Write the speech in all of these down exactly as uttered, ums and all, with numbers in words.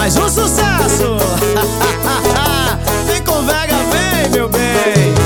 Mais um sucesso! Vem com Vega, vem, meu bem!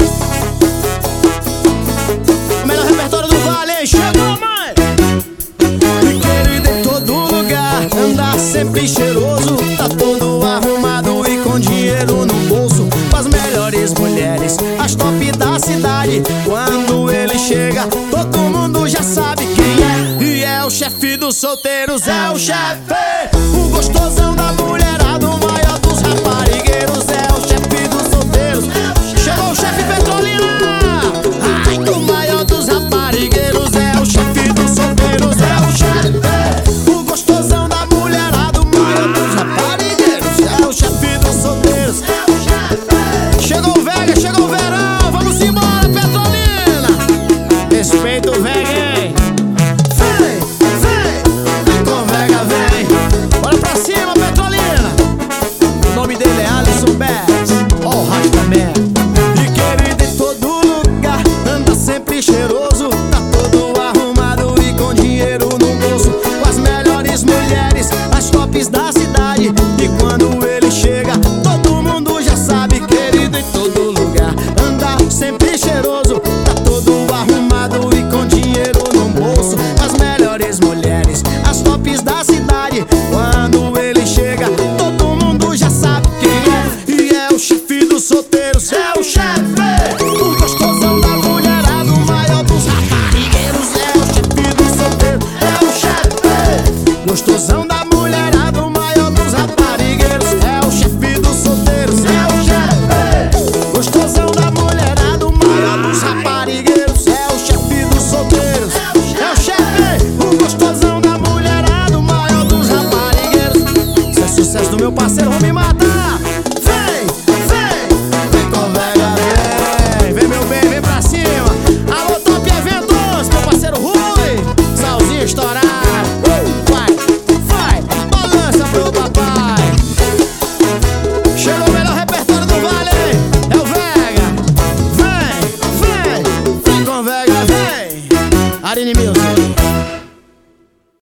O melhor repertório do Vale, hein? Chegou, mãe! E querido em todo lugar, anda sempre cheiroso, tá todo arrumado e com dinheiro no bolso, com as melhores mulheres, as top da cidade. Quando ele chega, todo mundo já sabe quem é. E é o chefe dos solteiros, é o chefe, o gostosão da mulherada, o maior dos raparigueiros, é o chefe dos solteiros. Chegou o chefe Petrolina, ai, o maior dos raparigueiros, é o chefe dos solteiros, é o chefe, o gostosão da mulherada, o maior dos raparigueiros, é o chefe dos solteiros. Chegou o Vega, chegou o verão, vamos embora, Petrolina. Respeita o Vega, hein? Vem, vem, vem com Vega, vem. Bora pra cima, Petrolina. O nome dele é Alisson Betts, ó o Rastaman. E querido em todo lugar, anda sempre cheiroso, tá todo arrumado e com dinheiro no bolso, com as melhores mulheres, as tops da cidade. E quando ele chega, todo mundo já sabe. Querido em todo lugar, anda sempre cheiroso, tá todo arrumado e com dinheiro no bolso, com as melhores mulheres, as tops da cidade. Quando ele chega, todo mundo já sabe quem é. E é o chefe dos solteiros, é o chefe, o gostosão da mulherada, o maior dos raparigueiros, é o chefe dos solteiros, é o chefe, gostosão da mulherada, o maior dos raparigueiros, é o chefe dos solteiros, é o chefe, gostosão da mulherada, o maior dos raparigueiros, é o chefe dos solteiros, é o chefe, o gostosão da mulherada, o maior dos raparigueiros. Isso é sucesso do meu parceiro Romeu.